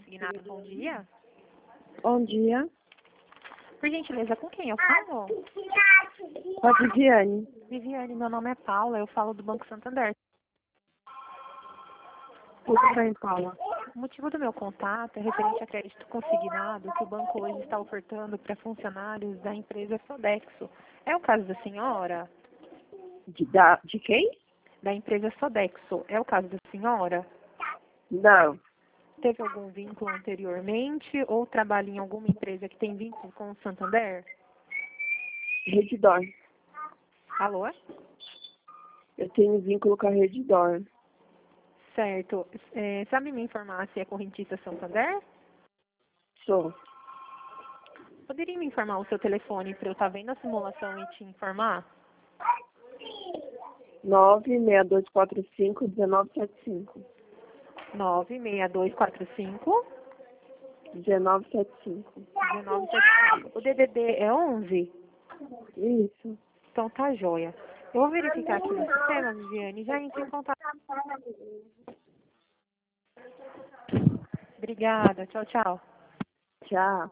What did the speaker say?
Consignado, bom dia. Bom dia. Por gentileza, com quem eu falo? Com a Viviane. Viviane, meu nome é Paula, eu falo do Banco Santander. Tudo bem, Paula? O motivo do meu contato é referente a crédito consignado que o banco hoje está ofertando para funcionários da empresa Sodexo. É o caso da senhora? De quem? Da empresa Sodexo. É o caso da senhora? Não. Teve algum vínculo anteriormente ou trabalha em alguma empresa que tem vínculo com o Santander? Redditor. Alô? Eu tenho vínculo com a Redditor. Certo. Sabe me informar se é correntista Santander? Sou. Poderia me informar o seu telefone para eu estar vendo a simulação e te informar? 96245-1975. 96245 1975. 1975. O DDD é 11? Isso. Então tá joia. Eu vou verificar aqui no sistema, Viviane, e já entro em contato. Obrigada. Tchau, tchau. Tchau.